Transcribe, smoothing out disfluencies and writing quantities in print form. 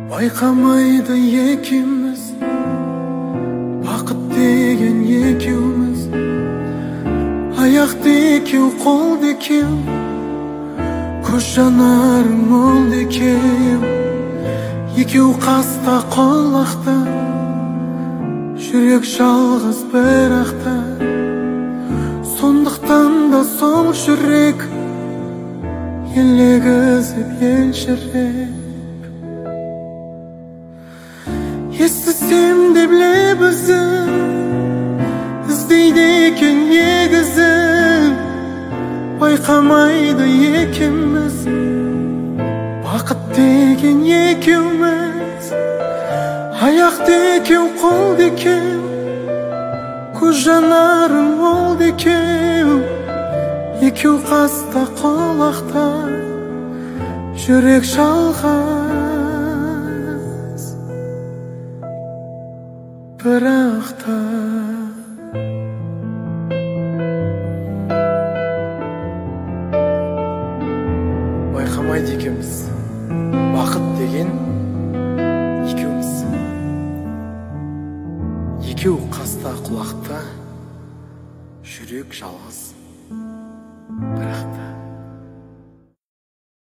байқамайды екеуміз, бақыт деген екеуміз. Аяқты екеу, қолды екеу, көз жанарың молды екеу. Екеу қаста қолақта, жүрек жалғыз бірақта. Сондықтан да сол жүрек елегізіп елжіреп. Естісем де біліп өзім, іздейді екен негізін. Байқамайды екеуміз, бақыт деген екеуміз. Аяқты екеу, қолды екеу, көз жанарың молды екеу. Екеу қаста қолақта, жүрек жалғыз бірақта. Байқамайды екеуміз, бақыт деген екеуміз. Екеу қаста құлақта, жүрек жалғыз бірақта.